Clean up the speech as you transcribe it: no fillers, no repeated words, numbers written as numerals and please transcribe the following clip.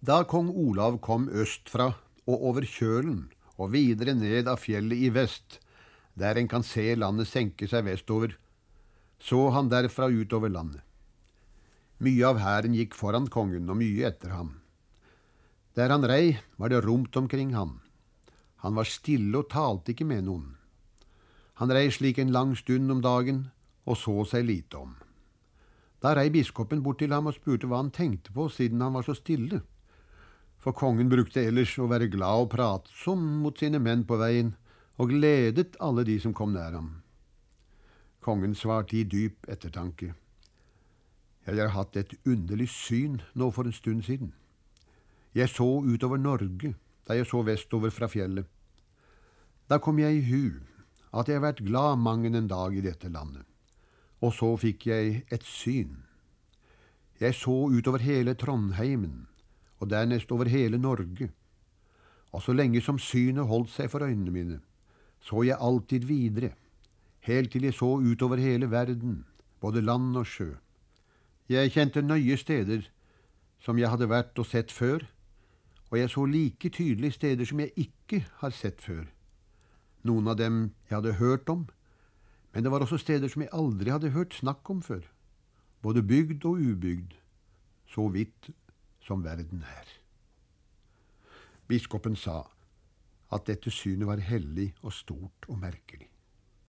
Da kong Olav kom østfra og over kjølen og videre ned av fjellet i vest, der en kan se landet senke seg vestover, så han derfra utover landet. Mye av hæren gikk foran kongen og mye etter ham. Der han rei, var det romt omkring ham. Han var stille og talte ikke med noen. Han rei slik en lang stund om dagen og så seg lite om. Da rei biskopen bort til ham og spurte hva han tenkte på siden han var så stille. For kongen brukte ellers å være glad og pratsom mot sine menn på veien, og gledet alle de som kom nær ham. Kongen svarte i dyp ettertanke. Jeg har hatt et underlig syn nå for en stund siden. Jeg så utover Norge, da jeg så vestover fra fjellet. Da kom jeg i hu at jeg har vært glad mangen en dag i dette landet. Og så fikk jeg et syn. Jeg så utover hele Trondheimen, og dernest over hele Norge. Og så lenge som synet holdt seg for øynene mine, så jeg alltid videre, helt til jeg så utover hele verden, både land og sjø. Jeg kjente nøye steder som jeg hadde vært og sett før, og jeg så like tydelig steder som jeg ikke har sett før. Noen av dem jeg hadde hørt om, men det var også steder som jeg aldri hadde hørt snakk om før, både bygd og ubygd, så vidt som verden er. Biskopen sa at dette synet var hellig og stort og merkelig.